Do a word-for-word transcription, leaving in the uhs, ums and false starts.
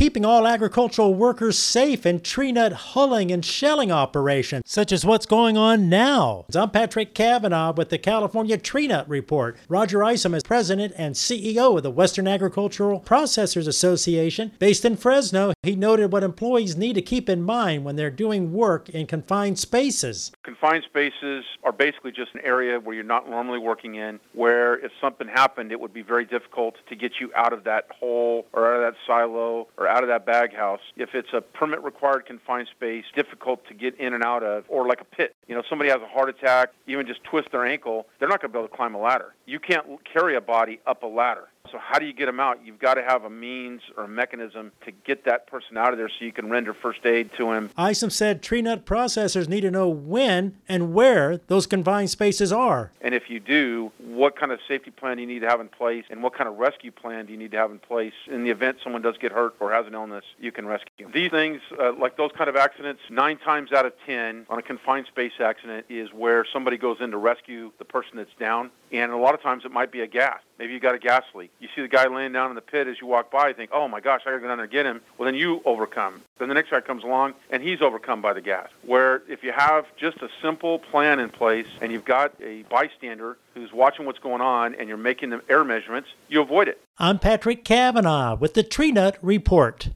keeping all agricultural workers safe in tree nut hulling and shelling operations, such as what's going on now. I'm Patrick Cavanaugh with the California Tree Nut Report. Roger Isom is president and C E O of the Western Agricultural Processors Association based in Fresno. He noted what employees need to keep in mind when they're doing work in confined spaces. Confined spaces are basically just an area where you're not normally working in, where if something happened, it would be very difficult to get you out of that hole or out of that silo or out of that bag house. If it's a permit-required confined space, difficult to get in and out of, or like a pit. You know, somebody has a heart attack, even just twist their ankle, they're not going to be able to climb a ladder. You can't carry a body up a ladder. So how do you get them out? You've got to have a means or a mechanism to get that person out of there so you can render first aid to him. Isom said tree nut processors need to know when and where those confined spaces are. And if you do, what kind of safety plan do you need to have in place, and what kind of rescue plan do you need to have in place in the event someone does get hurt or has an illness, you can rescue them. These things, uh, like those kind of accidents, nine times out of ten on a confined space accident is where somebody goes in to rescue the person that's down, and a lot of times it might be a gas. Maybe you got a gas leak. You see the guy laying down in the pit as you walk by, you think, oh my gosh, I gotta go down there and get him. Well, then you overcome. Then the next guy comes along and he's overcome by the gas. Where if you have just a simple plan in place and you've got a bystander who's watching what's going on and you're making the air measurements, you avoid it. I'm Patrick Cavanaugh with the Tree Nut Report.